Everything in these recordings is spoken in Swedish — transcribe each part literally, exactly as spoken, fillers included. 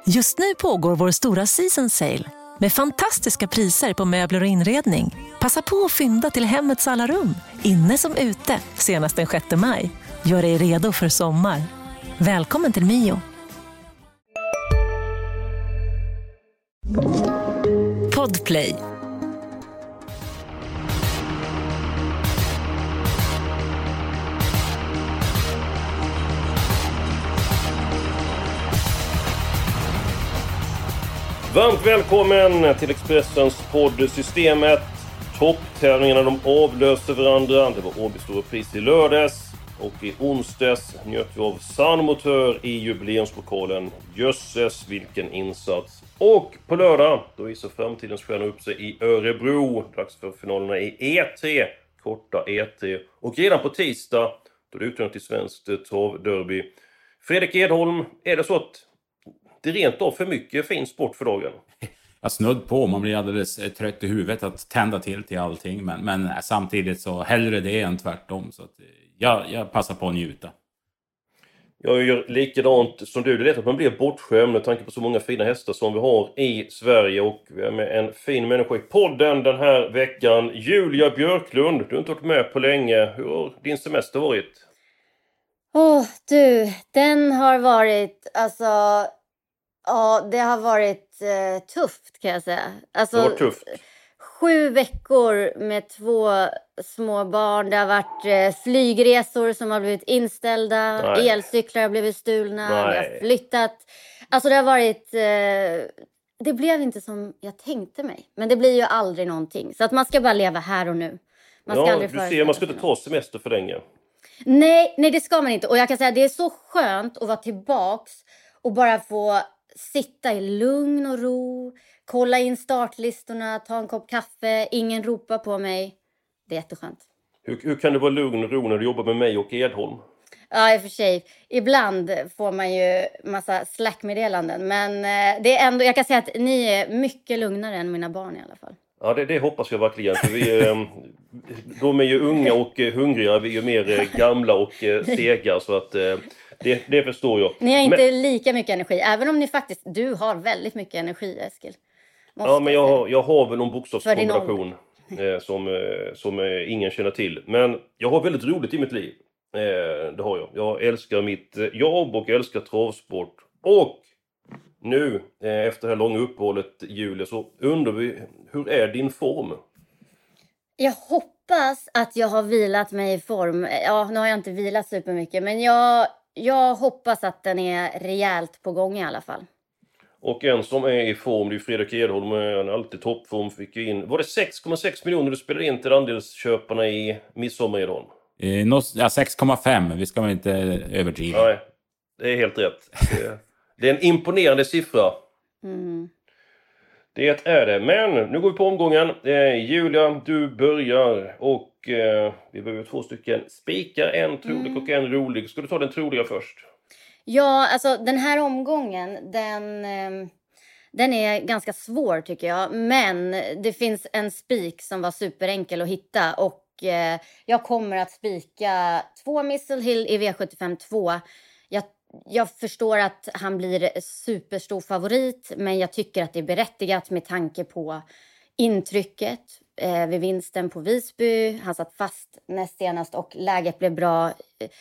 Just nu pågår vår stora season sale med fantastiska priser på möbler och inredning. Passa på att fynda till hemmets alla rum, inne som ute, senast den sjätte maj. Gör dig redo för sommar. Välkommen till Mio. Podplay. Varmt välkommen till Expressens podd Systemet. Topptävlingarna de avlöser varandra. Det var Åby Stora Pris i lördags. Och i onsdags njöt vi av San Motör i jubileumspokalen. Jösses, vilken insats. Och på lördag, då visar framtidens stjärna upp sig i Örebro. Dags för finalerna i E tre. Korta E tre. Och redan på tisdag, då det utgör till svenskt travderby. Fredrik Edholm, är det så att det rent av för mycket fin sport för dagen? Jag snudd på, man blir alldeles trött i huvudet att tända till till allting. Men, men samtidigt så hellre det än tvärtom. Så att jag, jag passar på att njuta. Jag gör likadant som du. Det är lätt att man blir bortskämd med tanke på så många fina hästar som vi har i Sverige. Och vi är med en fin människa i podden den här veckan. Julia Björklund, du har inte varit med på länge. Hur har din semester varit? Åh, oh, du, den har varit, alltså... Ja, det har varit eh, tufft kan jag säga. Alltså, det var tufft. Sju veckor med två små barn. Det har varit eh, flygresor som har blivit inställda. Nej. Elcyklar har blivit stulna. Nej. Vi har flyttat. Alltså det har varit... Eh, det blev inte som jag tänkte mig. Men det blir ju aldrig någonting. Så att man ska bara leva här och nu. Man ska ja, aldrig du ser, man ska inte ta semester för länge. Nej, nej, det ska man inte. Och jag kan säga att det är så skönt att vara tillbaks och bara få sitta i lugn och ro, kolla in startlistorna, ta en kopp kaffe, ingen ropar på mig. Det är jätteskönt. Hur, hur kan du vara lugn och ro när du jobbar med mig och Edholm? Ja, i och för sig. Ibland får man ju massa slackmeddelanden. Men det är ändå, jag kan säga att ni är mycket lugnare än mina barn i alla fall. Ja, det, det hoppas jag verkligen. För vi, de är ju unga och hungriga. Vi är ju mer gamla och sega. Så att det, det förstår jag. Ni har inte men, lika mycket energi. Även om ni faktiskt, du har väldigt mycket energi, Eskil. Måste ja, men jag har, jag har väl någon bokstavskombination eh, som, eh, som eh, ingen känner till. Men jag har väldigt roligt i mitt liv. Eh, det har jag. Jag älskar mitt jobb och jag älskar travsport. Och nu, eh, efter det här långa uppehållet, Julia, så undrar vi, hur är din form? Jag hoppas att jag har vilat mig i form. Ja, nu har jag inte vilat supermycket, men jag, jag hoppas att den är rejält på gång i alla fall. Och en som är i form, det är Fredrik Edholm, han är alltid toppform, fick in. Var det sex komma sex miljoner du spelade in till andelsköparna i midsommar, Edholm? Eh, no, ja, sex komma fem, vi ska väl inte överdriva. Nej, det är helt rätt. Det, det är en imponerande siffra. Mm. Det är det. Men nu går vi på omgången. Eh, Julia, du börjar. Och eh, vi behöver två stycken spikar. En trolig mm. och en rolig. Ska du ta den troliga först? Ja, alltså den här omgången, den, eh, den är ganska svår tycker jag. Men det finns en spik som var superenkel att hitta. Och eh, jag kommer att spika två Missile Hill i V sjuttiofem två. Jag Jag förstår att han blir superstor favorit, men jag tycker att det är berättigat med tanke på intrycket eh, vid vinsten på Visby. Han satt fast näst senast och läget blev bra.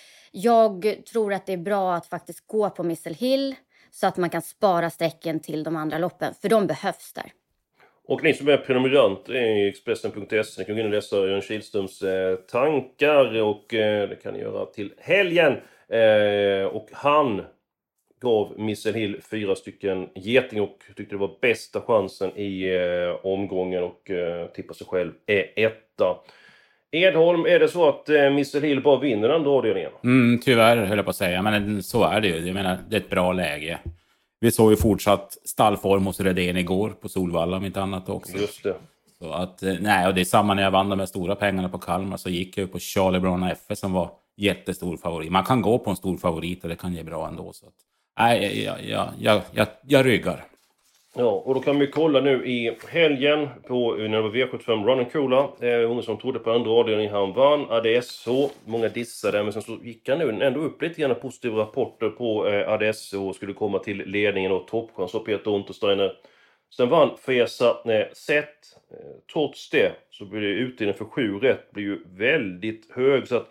Jag tror att det är bra att faktiskt gå på Missile Hill så att man kan spara sträcken till de andra loppen, för de behövs där. Och ni som är prenumerant i Expressen punkt se kan gå in och läsa Jörn Kihlströms eh, tankar och eh, det kan ni göra till helgen. Eh, och han gav Missile Hill fyra stycken geting och tyckte det var bästa chansen i eh, omgången och eh, tippade sig själv är etta. Edholm, är det så att eh, Missile Hill bara vinner den andra avdelningen? Mm, tyvärr höll jag på att säga, men så är det ju. Jag menar, det är ett bra läge. Vi såg ju fortsatt stallform hos Redén igår på Solvalla om inte annat också. Just det. Så att, nej, och det är samma när jag vann de stora pengarna på Kalmar, så gick jag på Charlie Brown F S som var jättestor favorit. Man kan gå på en stor favorit och det kan ge bra ändå. Så att, nej, jag, jag, jag, jag, jag ryggar. Ja, och då kan vi kolla nu i helgen på när det var V sjuttiofem Run and Coola. Eh, hon som trodde på andra avdelningen, han vann. A D S O, många dissade, men sen så gick han nu ändå upp lite grann positiva rapporter på eh, A D S O och skulle komma till ledningen och toppchans och Peter Untersteiner. Sen vann Fesa eh, set. Eh, trots det så blir det utdelningen för sju rätt blir ju väldigt hög. Så att,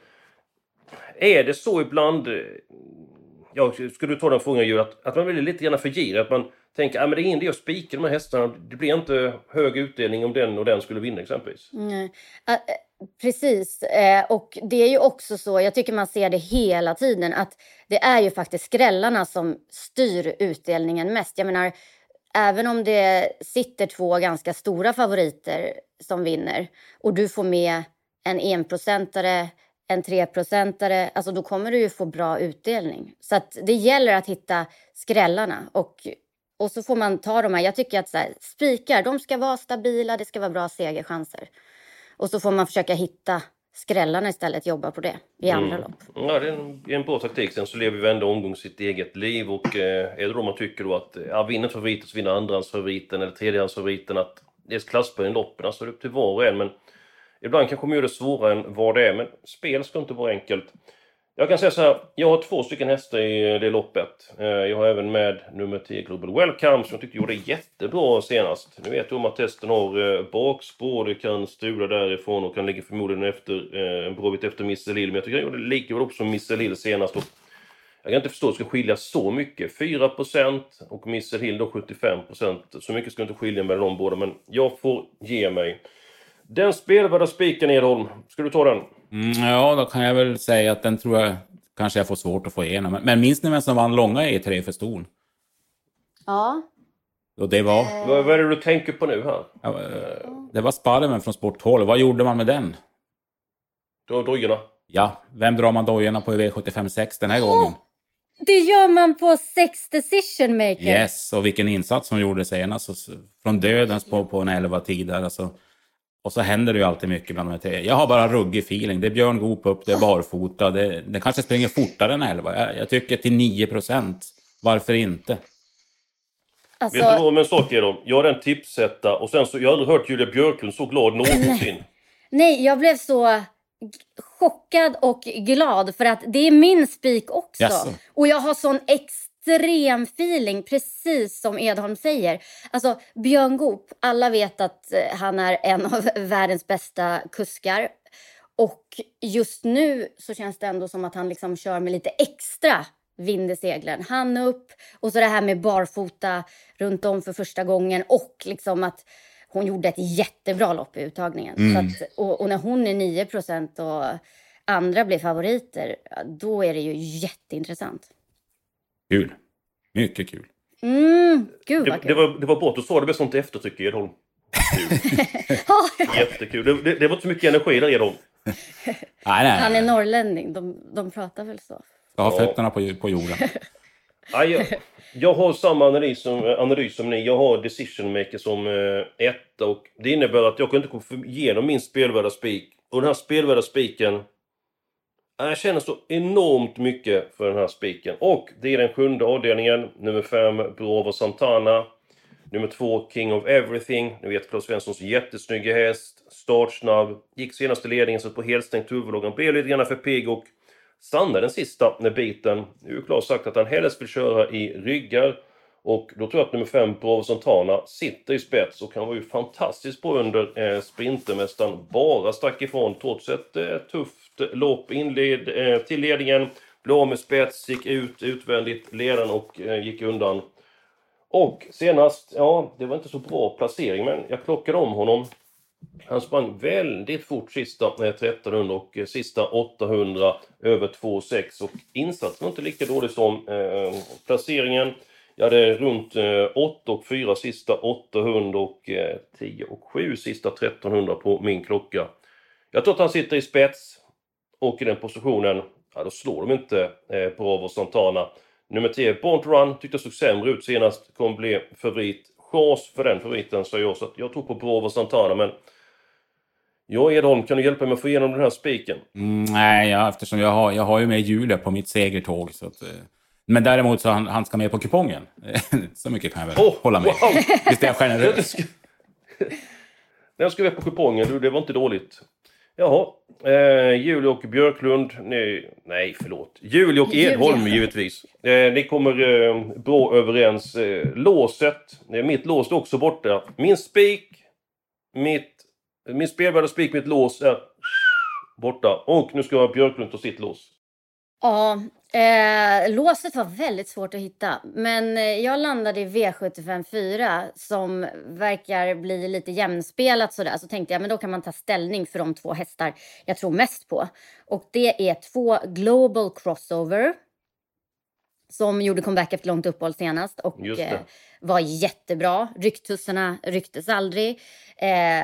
är det så ibland, eh, ja, skulle du ta den frågan ju att, att man blir lite grann för girig, att man tänker, ja, men det är ingen idé att spika de här hästarna. Det blir inte hög utdelning om den och den skulle vinna exempelvis. Mm. Uh, precis. Uh, och det är ju också så, jag tycker man ser det hela tiden, att det är ju faktiskt skrällarna som styr utdelningen mest. Jag menar, även om det sitter två ganska stora favoriter som vinner och du får med en enprocentare, en treprocentare, alltså då kommer du ju få bra utdelning. Så att det gäller att hitta skrällarna och Och så får man ta de här, jag tycker att så här, spikar, de ska vara stabila, det ska vara bra segerchanser. Och så får man försöka hitta skrällarna istället, jobba på det i andra mm. lopp. Ja, det är en, en bra taktik. Sen så lever vi varenda omgång sitt eget liv. Och eh, är det då man tycker då att ja, vinner favoriten så vinner andrahandsfavoriten eller tredjehandsfavoriten, att det är klasspoäng i loppen, alltså det är upp till var och en. Men ibland kanske man gör det svårare än vad det är, men spel ska inte vara enkelt. Jag kan säga så här, jag har två stycken hästar i det loppet. Jag har även med nummer tio Global Welcome som jag tyckte gjorde jättebra senast. Nu vet du om att testen har bakspår, det kan strula därifrån och kan ligga förmodligen efter, en bra bit efter Missile Hill. Men jag tycker jag gjorde lika bra som Missile Hill senast. Och jag kan inte förstå att det ska skilja så mycket. fyra procent och Missile Hill då sjuttiofem procent. Så mycket ska inte skilja mellan de båda, men jag får ge mig. Den spelvärda spiken, Edholm, ska du ta den? Mm, ja, då kan jag väl säga att den tror jag kanske jag får svårt att få igenom. Men, men minns ni vem som vann långa E tre för ston? Ja. Och det var... Eh. Vad, vad är det du tänker på nu här? Ja, det var Sparven från Sport tolv. Vad gjorde man med den? Då dojorna. Ja, vem drar man dojorna på i V sjuttiofem sex den här oh, gången? Det gör man på sex decision maker. Yes, och vilken insats som gjorde senast. Från dödens på, på en elva tid där, alltså. Och så händer det ju alltid mycket bland de här tre. Jag har bara ruggig feeling. Det är Björn Goop upp, det är barfota. Det, det kanske springer fortare än elva. Jag, jag tycker till nio procent. Varför inte? Alltså... Vet du vad, men sak är då? Jag har en tipsetta. Och sen så, jag har aldrig hört Julia Björklund så glad någonsin. Nej, jag blev så chockad och glad. För att det är min spik också. Yes. Och jag har sån extrem feeling, precis som Edholm säger. Alltså Björn Goop, alla vet att han är en av världens bästa kuskar. Och just nu så känns det ändå som att han liksom kör med lite extra vind i seglen. Han upp och så det här med barfota runt om för första gången. Och liksom att hon gjorde ett jättebra lopp i uttagningen. Mm. Så att, och, och när hon är nio procent och andra blir favoriter, då är det ju jätteintressant. Kul. Mycket kul. Mm, gud det, vad kul. Det var, det var bra att du sa det med sånt eftertryck, Edholm. Jättekul. Det, det, det var inte så mycket energi där, Edholm. nej, nej. Han är norrlänning. De, de pratar väl så. Jag har fötterna på, på jorden. Nej, jag, jag har samma analys som, analys som ni. Jag har decision maker som eh, ett. Och det innebär att jag kan inte gå igenom min spelvärda spik. Och den här spelvärda spiken, jag känner så enormt mycket för den här spiken. Och det är den sjunde avdelningen. Nummer fem, Bravo Santana. Nummer två, King of Everything. Nu vet Claes Svenssons jättesnygga häst. Startsnabb. Gick senaste ledningen så på helstängt huvudlågan. Blev lite grann för pigg och stannade den sista biten. Nu är Claes sagt att han helst vill köra i ryggar. Och då tror jag att nummer fem, Bravo Santana, sitter i spets. Och han var ju fantastiskt på under eh, sprintermästaren. Bara stack ifrån trots ett eh, tufft lopp. Inled eh, till ledningen. Blev av med spets, gick ut utvändigt ledaren och eh, gick undan. Och senast, ja, det var inte så bra placering, men jag klockade om honom. Han sprang väldigt fort sista eh, trettonhundra och eh, sista åttahundra över två sex. Och insatsen var inte lika dålig som eh, placeringen. Jag hade runt eh, åtta och fyra sista åttahundra och eh, tio och sju sista trettonhundra på min klocka. Jag tror att han sitter i spets och i den positionen, ja, då slår de inte eh, Bravo Santana. Nummer tio, Born to Run, tyckte såg sämre ut senast, kommer bli favorit. Chans för den favoriten, så jag, så att jag tror på Bravo Santana, men ja, Edholm, kan du hjälpa mig att få igenom den här spiken? Mm, nej, ja, eftersom jag har, jag har ju med Julia på mitt segertåg, så att, eh, Men däremot så han, han ska med på kupongen. Så mycket kan jag väl oh, hålla med. Wow. Visst är jag generös. Den ska med på kupongen, du, det var inte dåligt. Jaha, eh, Julia och Björklund, nej, nej förlåt. Julia och Edholm givetvis. Eh, ni kommer eh, bra överens. Eh, låset, eh, mitt lås är också borta. Min spik, mitt, min spelvärda spik, mitt lås är borta. Och nu ska Björklund ta sitt lås. Ja, eh, låset var väldigt svårt att hitta. Men eh, jag landade i V sjuttiofem fyra som verkar bli lite jämnspelat sådär. Så tänkte jag, men då kan man ta ställning för de två hästar jag tror mest på. Och det är två Global Crossover. Som gjorde comeback efter långt uppehåll senast. Och eh, var jättebra. Rycktussarna rycktes aldrig. Eh,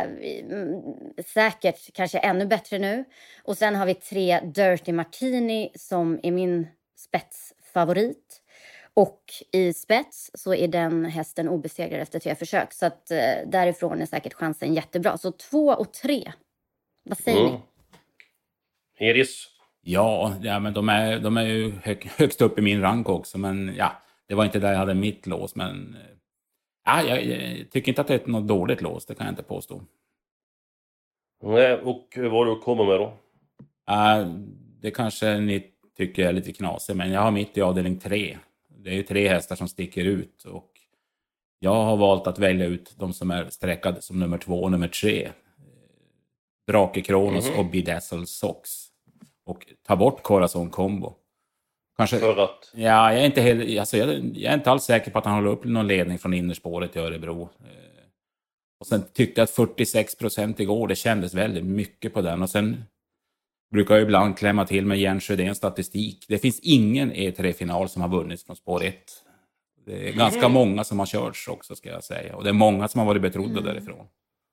säkert kanske ännu bättre nu. Och sen har vi tre Dirty Martini som är min spetsfavorit. Och i spets så är den hästen obesegrad efter tre försök. Så att eh, därifrån är säkert chansen jättebra. Så två och tre. Vad säger mm. ni? Edis? Ja, ja men de är, de är ju hög, högst upp i min rank också. Men ja, det var inte där jag hade mitt lås. Men ja, jag, jag tycker inte att det är något dåligt lås. Det kan jag inte påstå. Nej, och vad har du att komma med då? Uh, det kanske ni tycker är lite knasigt. Men jag har mitt i avdelning tre. Det är ju tre hästar som sticker ut. Och jag har valt att välja ut de som är sträckade som nummer två och nummer tre. Drake Kronos mm-hmm. och Bedazzled Sox. Och ta bort Corazon Combo. Kanske, för att? Ja, jag är, inte helt, alltså jag, jag är inte alls säker på att han håller upp någon ledning från innerspåret i Örebro. Eh, och sen tyckte jag att fyrtiosex procent igår, det kändes väldigt mycket på den. Och sen brukar jag ibland klämma till med Jens Sjödéns statistik. Det finns ingen E tre-final som har vunnits från spår ett. Det är mm. ganska många som har körts också, ska jag säga. Och det är många som har varit betrodda mm. därifrån.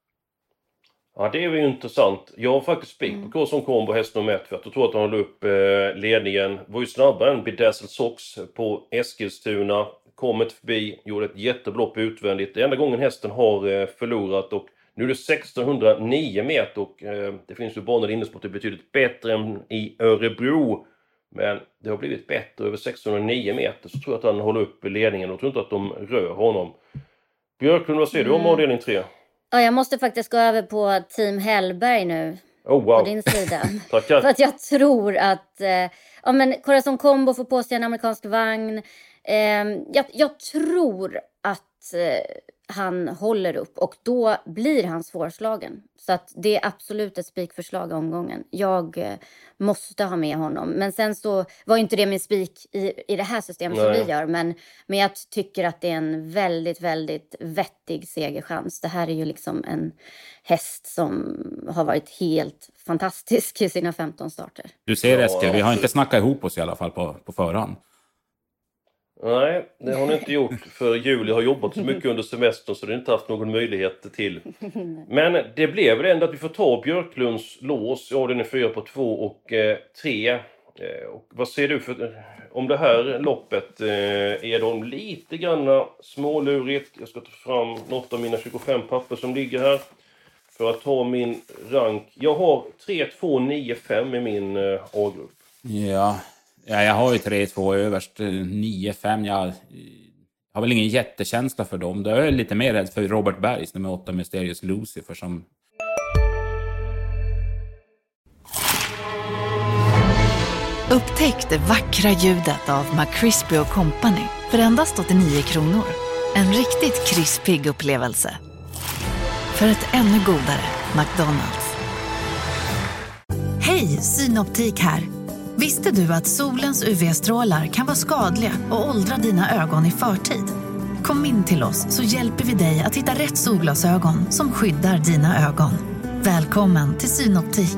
Ja, det är ju intressant. Jag har faktiskt spik på Corazon Combo häst nummer ett. För att jag tror att han håller upp eh, ledningen. Var ju snabbare än Bedazzled Sox på Eskilstuna. Kommit förbi, gjorde ett jätteblopp utvändigt. Det enda gången hästen har eh, förlorat. Och nu är det sextonhundranio meter. Och eh, det finns ju banor inne som är betydligt bättre än i Örebro. Men det har blivit bättre över sextonhundranio meter. Så tror jag att han håller upp ledningen. Och tror inte att de rör honom. Björklund, vad säger mm. du om avdelning tre? Ja, jag måste faktiskt gå över på Team Hellberg nu. Oh, wow. På din sida. Tackar. För att jag tror att eh, ja, men Corazon Combo får på sig en amerikansk vagn. Eh, jag, jag tror att eh, han håller upp. Och då blir han svårslagen. Så att det är absolut ett spikförslag i omgången. Jag eh, måste ha med honom. Men sen så var inte det min spik i, i det här systemet Nej. som vi gör. Men, men jag tycker att det är en väldigt, väldigt vettig segerchans. Det här är ju liksom en häst som har varit helt fantastisk i sina femton starter. Du ser Eskil, vi har inte snackat ihop oss i alla fall på, på förhand. Nej, det har ni inte gjort. För Julia har jobbat så mycket under semestern så det har inte haft någon möjlighet till. Men det blev det ändå att vi får ta Björklunds lås. Ja, den är fyra på två och eh, tre. Eh, och vad ser du för, om det här loppet? Eh, är de lite grann smålurigt? Jag ska ta fram något av mina tjugofem papper som ligger här. För att ta min rank. Jag har tre två nio fem i min eh, A-grupp. Ja... Ja, jag har ju tre två överst, nio fem. Jag har väl ingen jättekänsla för dem. Då är jag lite mer rädd för Robert Bergs nummer åtta Mysterious Lucifer som... Upptäck det vackra ljudet av McCrispy och Company för endast åttionio kronor. En riktigt krispig upplevelse. För ett ännu godare McDonald's. Hej, Synoptik här. Visste du att solens U V-strålar kan vara skadliga och åldra dina ögon i förtid? Kom in till oss så hjälper vi dig att hitta rätt solglasögon som skyddar dina ögon. Välkommen till Synoptik.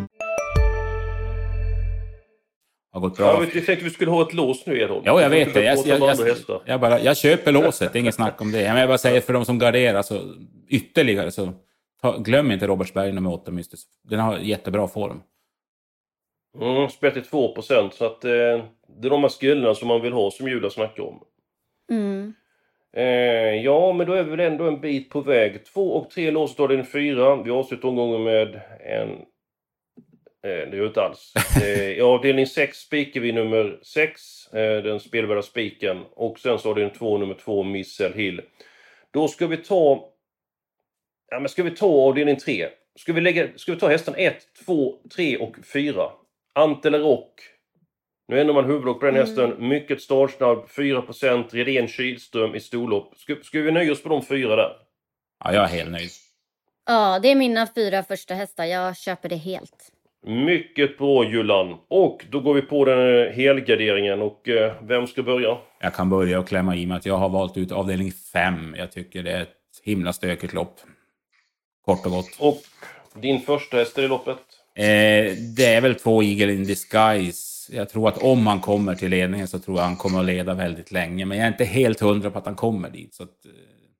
Har gått bra. Ja, vi tänkte vi skulle ha ett lås nu, Edholm. Ja, jag vet det. Jag, jag, jag, jag, bara, jag köper låset, inget snack om det. Men jag bara säger för de som garderar så ytterligare så ta, glöm inte Robertsberg nummer åtta Mystisk. Den har jättebra form. Mm, spelat till två procent så att eh, det är de här skillnaderna som man vill ha som Julia snackar om. Mm. Eh, ja, men då är vi väl ändå en bit på väg. Två och tre lås står det en fyra. Vi avslutar omgången med en det gör inte alls. I avdelning sex spikar vi nummer sex, den spelvärda spiken. Och sen så har den två, nummer två, Missile Hill. Då ska vi ta... Ja, men ska vi ta avdelning tre? Ska vi, lägga, ska vi ta hästen ett, två, tre och fyra? Antele Rock. Nu ändrar man huvudlopp på den hästen. Mm. Mycket startsnabb, fyra procent. Redén Kylström i storlopp. Ska, ska vi nöja oss på de fyra där? Ja, jag är helt nöjd. Ja, det är mina fyra första hästar. Jag köper det helt. Mycket bra, Julan. Och då går vi på den helgarderingen. Och eh, vem ska börja? Jag kan börja och klämma i med att jag har valt ut avdelning fem. Jag tycker det är ett himla stökigt lopp. Kort och gott. Och din första häst i loppet? Eh, det är väl två Eagle in Disguise. Jag tror att om han kommer till ledningen så tror jag han kommer att leda väldigt länge. Men jag är inte helt hundra på att han kommer dit. Så att,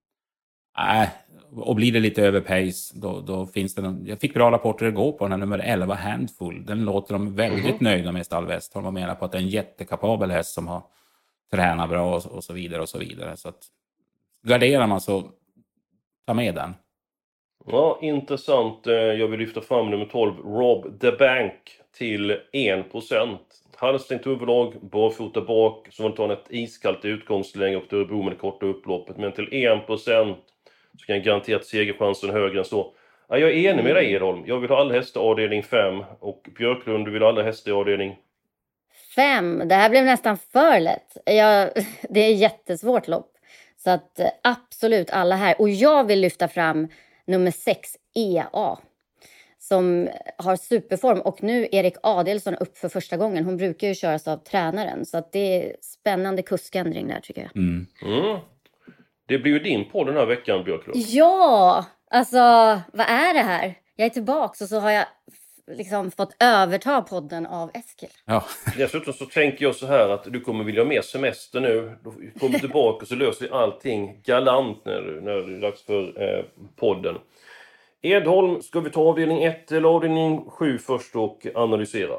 eh, och blir det lite över pace, då, då finns det någon... Jag fick bra rapporter igår på den här nummer elva, Handful. Den låter de väldigt mm-hmm. nöjda med, Stall Westholm. De menar på att det är en jättekapabel häst som har tränat bra och, och så vidare och så vidare. Så att garderar man så ta med den. Ja, intressant. Jag vill lyfta fram nummer tolv, Rob the Bank, till en procent. Halvstängt huvudlag, barfota bak, så man tar ett iskallt utgångsläge och Örebro med det korta upploppet. Men till en procent så kan jag garantera att segerchansen är högre än så. Ja, jag är enig med dig, Edholm. Jag vill ha alla hästar avdelning fem. Och Björklund, du vill ha alla hästar avdelning fem. Det här blev nästan för lätt. Jag, det är jättesvårt lopp. Så att absolut alla här. Och jag vill lyfta fram nummer sex, E A. Som har superform. Och nu Erik Adelsson upp för första gången. Hon brukar ju köras av tränaren. Så att det är spännande kuskändring där, tycker jag. Mm. Mm. Det blir ju din på den här veckan, Björklund. Ja, alltså vad är det här? Jag är tillbaka och så har jag liksom fått överta podden av Eskil. Ja. Dessutom så tänker jag så här att du kommer vilja ha mer semester nu. Då kommer du tillbaka och så löser vi allting galant när, när det är dags för eh, podden. Edholm, ska vi ta avdelning ett eller avdelning sju först och analysera?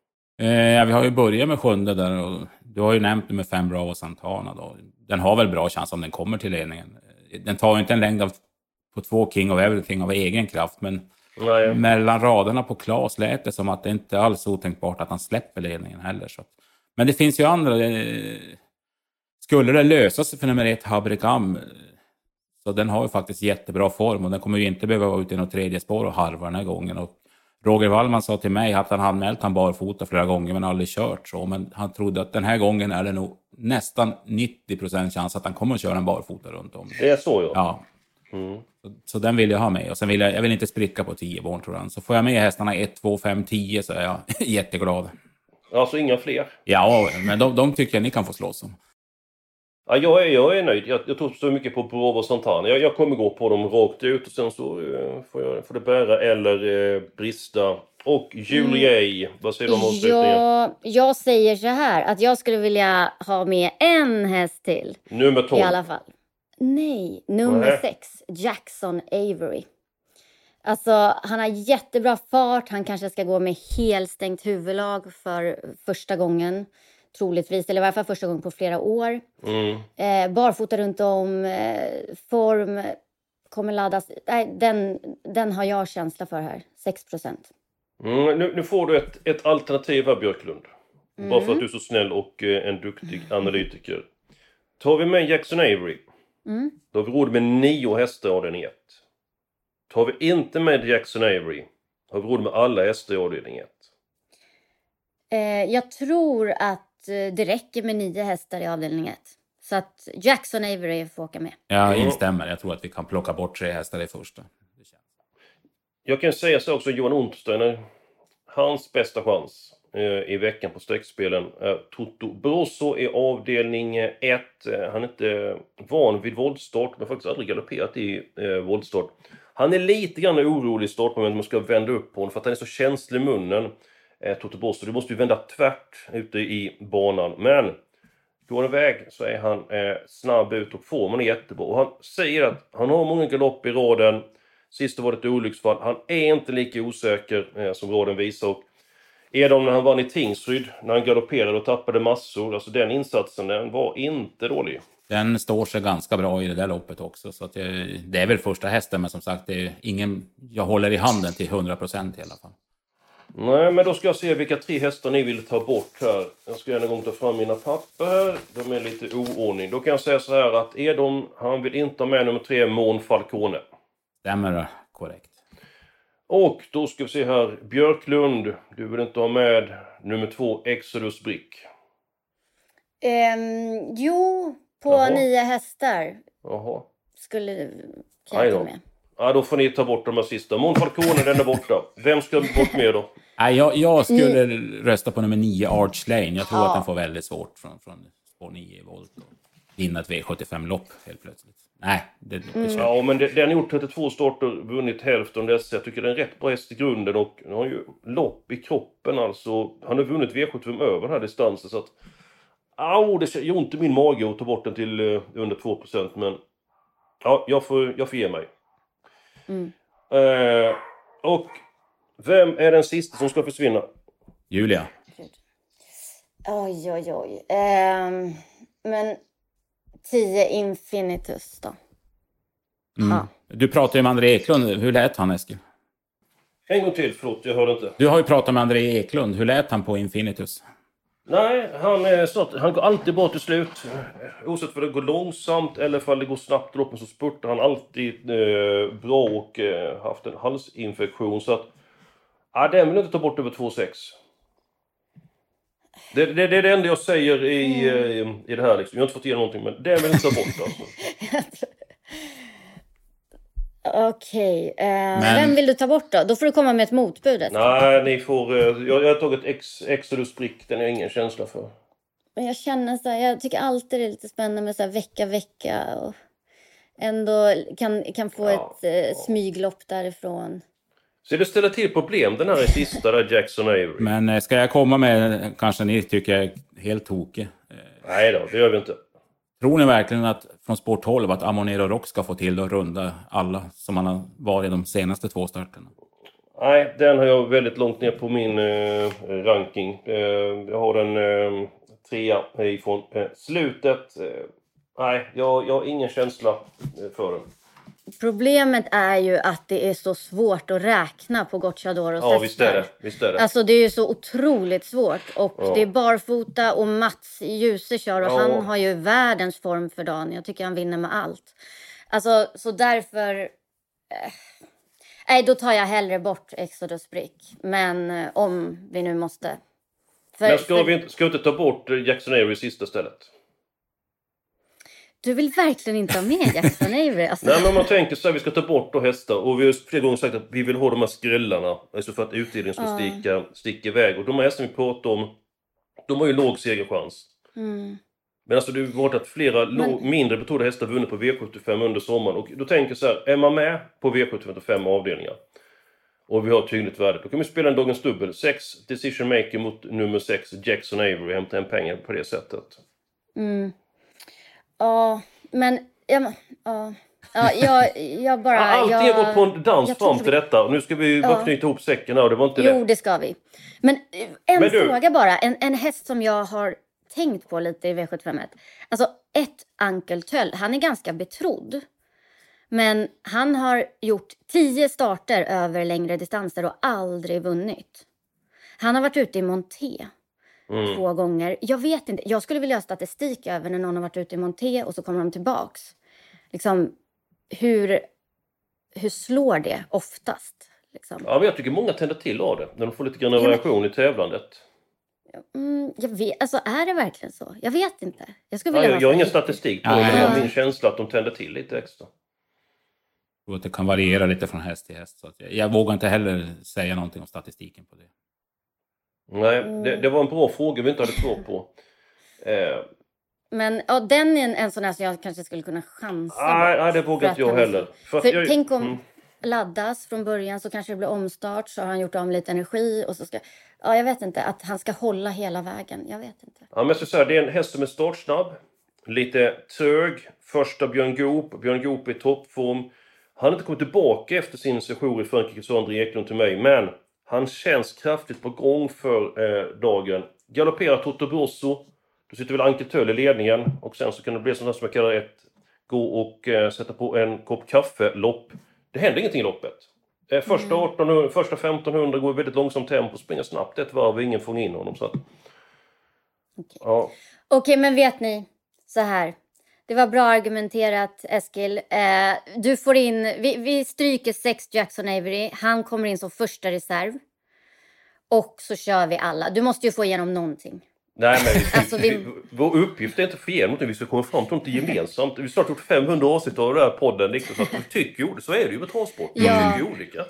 Eh, vi har ju börjat med sjunde där och du har ju nämnt med fem Bravo Santana då. Den har väl bra chans om den kommer till ledningen. Den tar ju inte en längd av, på två King of Everything av egen kraft, men nej. Mellan raderna på Klas lät det som att det inte alls är otänkbart att han släpper ledningen heller. Så. Men det finns ju andra. Eh, skulle det lösa sig för nummer ett Habrikam, så den har ju faktiskt jättebra form och den kommer ju inte behöva vara ute i något tredje spår och harva den här gången. Och Roger Wallman sa till mig att han anmält han barfota flera gånger men aldrig kört så. Men han trodde att den här gången är det nog nästan nittio procent chans att han kommer att köra en barfota runt om. Det är så, ja. Ja. Mm. Så, så den vill jag ha med. Och sen vill jag, jag vill inte spricka på tio barn, tror jag. Så får jag med hästarna ett, två, fem, tio så är jag jätteglad. Alltså inga fler? Ja, men de, de tycker jag ni kan få slåss om. Ja, jag, är, jag är nöjd. Jag, jag tror så mycket på Bravo och Santana. Jag, jag kommer gå på dem rakt ut och sen så uh, får, jag, får det bära eller uh, brista. Och Julie, mm. vad säger du om avslutningen? Ja, jag säger så här att jag skulle vilja ha med en häst till. Nummer tolv. I alla fall. Nej, nummer Nej. sex, Jackson Avery. Alltså, han har jättebra fart. Han kanske ska gå med helstängt huvudlag för första gången. Troligtvis, eller i alla fall första gången på flera år. Mm. Eh, barfota runt om, eh, form kommer laddas. Nej, den, den har jag känsla för här. sex procent. Mm, nu, nu får du ett, ett alternativ här, Björklund. Mm. Bara för att du är så snäll och eh, en duktig analytiker. Tar vi med Jackson Avery. Mm. Då har vi råd med nio hästar i avdelning ett. Tar vi inte med Jackson Avery, har vi råd med alla hästar i avdelning ett. Eh, jag tror att det räcker med nio hästar i avdelning ett. Så att Jackson Avery får åka med. Jag instämmer. Jag tror att vi kan plocka bort tre hästar i första. Det känns. Jag kan säga så också, Johan Untersteiner. Hans bästa chans eh, i veckan på streckspelen är Toto Brosso i avdelning ett. Han är inte van vid voltstart, men faktiskt aldrig galopperat i eh, voltstart. Han är lite grann orolig i startmoment. Man ska vända upp på honom för att han är så känslig i munnen. Eh, Toto Brosso, du måste ju vända tvärt ute i banan. Men går han iväg så är han eh, snabb ut och formen är jättebra. Och han säger att han har många galopp i raden. Sist var det ett olycksfall. Han är inte lika osäker eh, som raden visar. Och är de när han vann i Tingsryd, när han galopperade och tappade massor. Alltså den insatsen, den var inte dålig. Den står sig ganska bra i det där loppet också. Så att jag, det är väl första hästen, men som sagt, det är ingen jag håller i handen till hundra procent i alla fall. Nej, men då ska jag se vilka tre hästar ni vill ta bort här. Jag ska en gång ta fram mina papper här. De är lite oordning. Då kan jag säga så här att Edon, han vill inte ha med nummer tre, Mon Falcone. Stämmer det, korrekt. Och då ska vi se här, Björklund, du vill inte ha med nummer två, Exodus Brick. Um, jo, på Jaha. nio hästar Jaha. skulle kan jag ta med. Ja, då får ni ta bort de här sista. Mon Falcone, den är borta. Vem ska bort med då? Nej, jag, jag skulle mm. rösta på nummer nio, Arch Lane. Jag tror ja. att den får väldigt svårt från, från spår nio volt. Och vinna ett V sjuttiofem-lopp helt plötsligt. Nej, det, det mm. Ja, men det, den har gjort trettiotvå starter, vunnit hälften av dessa. Jag tycker det är en rätt bra häst i grunden. Och den har ju lopp i kroppen alltså. Han har vunnit V sjuttiofem över den här distansen. Så att, au, det gör ont i min mage att ta bort den till uh, under två procent. Men ja, jag får, jag får ge mig. Mm. Uh, och vem är den sista som ska försvinna? Julia. Oj, oj, oj. Um, men tio Infinitus då. Mm. Du pratade ju med André Eklund. Hur lät han, Eskil? En gång till, förlåt, jag hörde inte. Du har ju pratat med André Eklund. Hur lät han på Infinitus? Nej, han, är snart, han går alltid bra till slut. Oavsett för det går långsamt eller för det går snabbt loppen så spurtar han alltid eh, bra och eh, haft en halsinfektion. Så att, ja, den vill inte ta bort över två komma sex. Det, det, det är det enda jag säger i, mm. i, i det här liksom. Jag har inte fått igenom någonting, men den vill inte ta bort alltså. Okej, okay. uh, vem vill du ta bort då? Då får du komma med ett motbud. Nej, ni får... Uh, jag, jag har tagit ex, Exodus Brick, den har jag ingen känsla för. Men jag känner så här, jag tycker alltid det är lite spännande med så här vecka, vecka och ändå kan, kan få ja, ett uh, smyglopp därifrån. Så det ställer till problem, den här är sista där, Jackson Avery. Men uh, ska jag komma med, kanske ni tycker jag är helt tokig? Uh, Nej då, det gör vi inte. Tror ni verkligen att från spår tolv att Amonero Rock ska få till att runda alla som han har varit de senaste två starterna? Nej, den har jag väldigt långt ner på min eh, ranking. Eh, jag har en eh, trea ifrån eh, slutet. Eh, nej, jag, jag har ingen känsla för den. Problemet är ju att det är så svårt att räkna på Gocciador och Ja, visst är det. Visst är det. Alltså det är ju så otroligt svårt. Och ja. det är barfota och Mats Djuse kör. Och ja. han har ju världens form för dagen. Jag tycker han vinner med allt. Alltså, så därför... Eh, nej, då tar jag hellre bort Exodus Brick. Men eh, om vi nu måste... För, Men ska, för... vi inte, ska vi inte ta bort Jackson Avery i sista stället? Du vill verkligen inte ha med Jackson Avery. Alltså. Nej, men om man tänker så här, vi ska ta bort då hästar. Och vi har flera gånger sagt att vi vill ha de här skrällarna. Alltså för att utdelningen ska uh. sticka, sticka iväg. Och de här hästarna vi pratar om, de har ju låg segerchans. Mm. Men alltså du har varit att flera men... låg, mindre betrodda hästar vunnit på V sjuttiofem under sommaren. Och då tänker jag så här, är man med på V sjuttiofem avdelningar och vi har tydligt värde, då kan vi spela en dagens dubbel. sex decision maker mot nummer sex Jackson Avery och hämta en pengar på det sättet. Mm. Ja, men ja, ja, ja, jag, jag bara... Alltid jag, har gått på en dans fram till vi... detta. Och nu ska vi bara ja. knyta ihop säckarna och det var inte Jo, lätt. det ska vi. Men en men du... fråga bara. En, en häst som jag har tänkt på lite i V sjuttiofem. Alltså, ett Ankeltöll. Han är ganska betrodd. Men han har gjort tio starter över längre distanser och aldrig vunnit. Han har varit ute i Monté. Mm. Två gånger. Jag vet inte. Jag skulle vilja ha statistik över när någon har varit ute i Monté och så kommer de tillbaks. Liksom, hur, hur slår det oftast? Liksom? Ja, men jag tycker många tänder till av det. När de får lite grann variation ja, i tävlandet. Mm, jag vet, alltså är det verkligen så? Jag vet inte. Jag, skulle vilja ja, jag, jag har ingen statistik på det, men jag har min känsla att de tänder till lite extra. Och att det kan variera lite från häst till häst. Så att jag, jag vågar inte heller säga någonting om statistiken på det. Nej, mm. det, det var en bra fråga vi inte hade svar på. Eh. Men ja, den är en, en sån här som jag kanske skulle kunna chansa. Nej, nej det vågar inte jag heller. För, för jag, tänk om mm. laddas från början så kanske det blir omstart. Så har han gjort om lite energi. Och så ska, ja, jag vet inte, att han ska hålla hela vägen. Jag vet inte. Ja, men jag ska säga, det är en häst som är startsnabb. Lite trög. Första Björn Goop. Björn Goop i toppform. Han har inte kommit tillbaka efter sin session i Frankrike, så André Eklund till mig. Men han känns kraftigt på gång för eh, dagen. Galopperar Toto Bosso. Då sitter väl Ankeltöll i ledningen. Och sen så kan det bli sånt som jag kallar ett gå och eh, sätta på en kopp kaffe-lopp. Det händer ingenting i loppet. Första, Mm. artonhundra, första femtonhundra går väldigt långsamt tempo, springer snabbt ett varv och ingen får in honom. Så att, Okej, ja. Okej, men vet ni, så här. Det var bra argumenterat, Eskil. Eh, du får in, vi, vi stryker sex Jackson Avery. Han kommer in som första reserv. Och så kör vi alla. Du måste ju få igenom någonting. Nej, men vi, Alltså, vi- vi, vår uppgift är inte att få igenom någonting. Vi ska komma fram till något gemensamt. Vi har snart gjort femhundra avsnitt av den här podden. Liksom, så att vi tycker ju, så är det ju med transport. Vi Ja. tycker ju olika.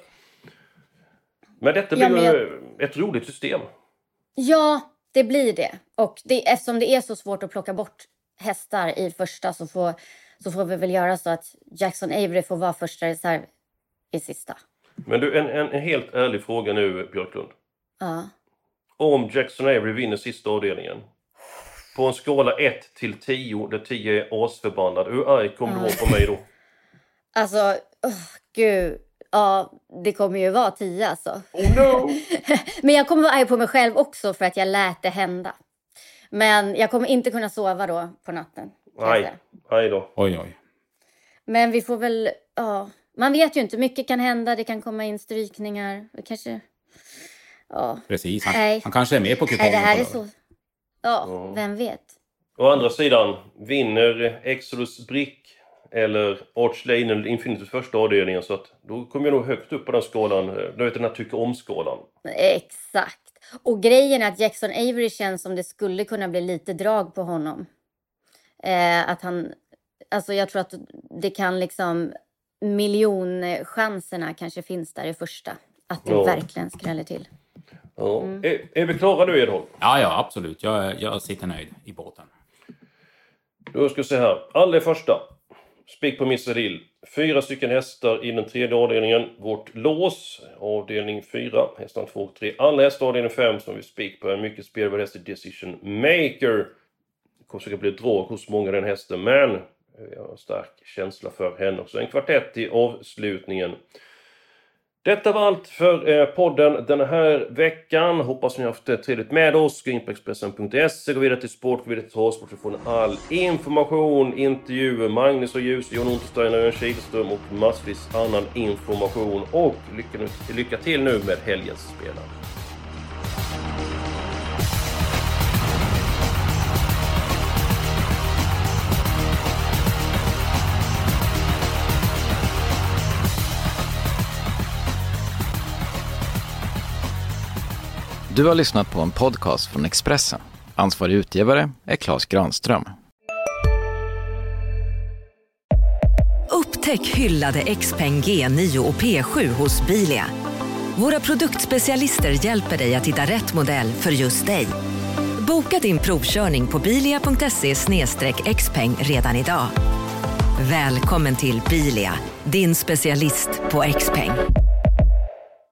Men detta Ja, blir men ju ett roligt system. Ja, det blir det. Och det, eftersom det är så svårt att plocka bort hästar i första så får, så får vi väl göra så att Jackson Avery får vara första reserv i sista. Men du, en, en, en helt ärlig fråga nu, Björklund. Ja. Om Jackson Avery vinner sista avdelningen. På en skala ett till tio, där tio är asförbannad. Hur arg kommer du vara på mig då? Alltså, oh, gud. Ja, det kommer ju vara tio alltså. Oh no! Men jag kommer vara arg på mig själv också för att jag lät det hända. Men jag kommer inte kunna sova då på natten. kan jag Nej, säga. nej då. Oj, oj. Men vi får väl, ja. Man vet ju inte, mycket kan hända. Det kan komma in strykningar. Det kanske, ja. Precis. Han, Nej. han kanske är med på Nej, kupongen. det här på är lördag. så, ja, Ja. vem vet. Å andra sidan, vinner Exodus Brick eller Arch Lane eller Infinitus första avdelningen, så att då kommer jag nog högt upp på den skalan. Du vet den här tycker om-skalan. Exakt. Och grejen är att Jackson Avery känns som det skulle kunna bli lite drag på honom. Eh, att han, alltså jag tror att det kan liksom, miljonchanserna kanske finns där i första. Att det Ja. verkligen skräller till. Ja. Är, är vi klara nu, Edholm? Ja, ja, absolut. Jag, jag sitter nöjd i båten. Då ska vi se här. Allra första. Spik på Missadil. Fyra stycken hästar i den tredje avdelningen. Vårt lås. Avdelning fyra. Hästar två och tre. Alla hästar avdelning fem som vi spik på. En mycket spelvärd häst i Decision Maker. Det kommer säkert bli ett drag hos många av den hästen. Men jag har en stark känsla för henne också. En kvartett i avslutningen. Detta var allt för eh, podden den här veckan. Hoppas ni har haft det trevligt med oss. Gå in på Expressen punkt se, gå vidare till sport, gå vidare till travsport så får ni all information, intervjuer, Magnus och Ljus, Jon Untersteiner, Örn Kihlström och massvis annan information. Och lycka, nu, lycka till nu med helgens spelare. Du har lyssnat på en podcast från Expressen. Ansvarig utgivare är Claes Granström. Upptäck hyllade Xpeng G nio och P sju hos Bilia. Våra produktspecialister hjälper dig att hitta rätt modell för just dig. Boka din provkörning på bilia punkt se slash xpeng redan idag. Välkommen till Bilia, din specialist på Xpeng.